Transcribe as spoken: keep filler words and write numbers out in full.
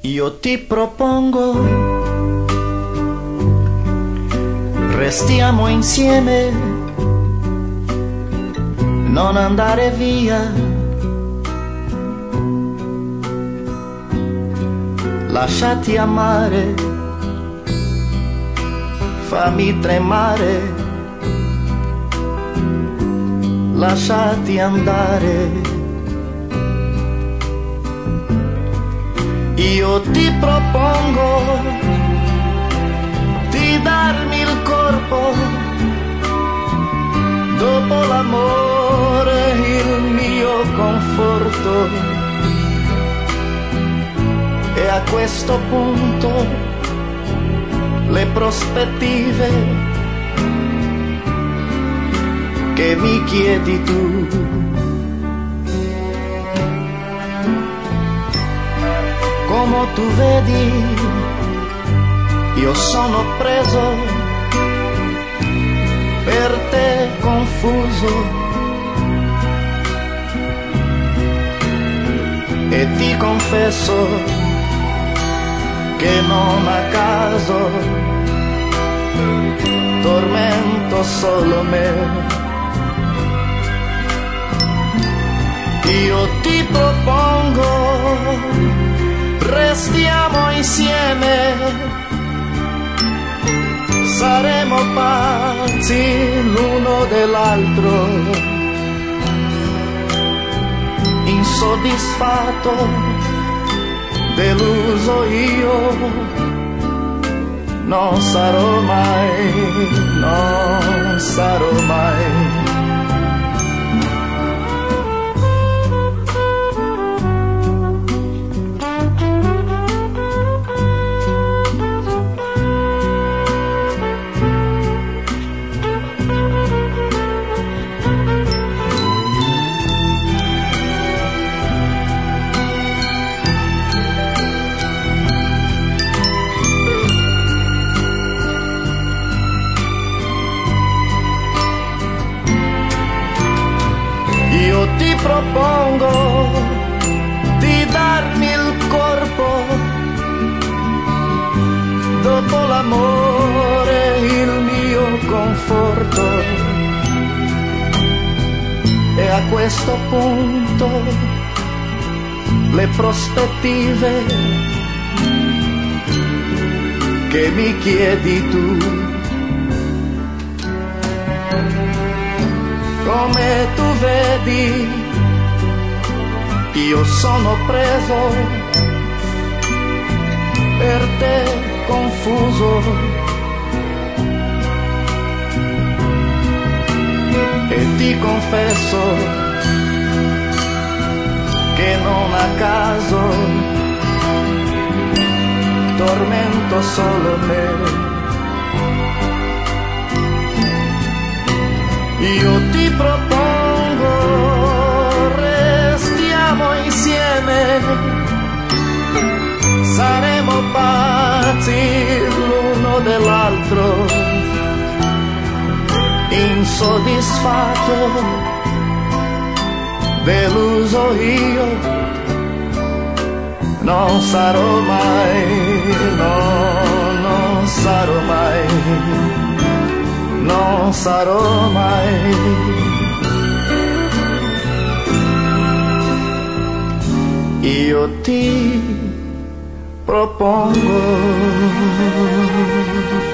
Io ti propongo, restiamo insieme, non andare via, lasciati amare, fammi tremare, lasciati andare. Io ti propongo di darmi il corpo, dopo l'amore il mio conforto, e a questo punto le prospettive che mi chiedi tu. Come tu vedi, io sono preso, per te confuso, e ti confesso che non a caso tormento solo me. Io ti propongo, restiamo insieme, saremo pazzi l'uno dell'altro, insoddisfatto, deluso io, non sarò mai, non sarò mai. Io ti propongo di darmi il corpo, dopo l'amore il mio conforto, e a questo punto le prospettive che mi chiedi tu. Come tu vedi, io sono preso, per te confuso, e ti confesso che non a caso tormento solo me. Io ti propongo, restiamo insieme, saremo pazzi l'uno dell'altro, insoddisfatto, deluso io, non sarò mai, no, non sarò mai, non sarò mai. Io ti propongo.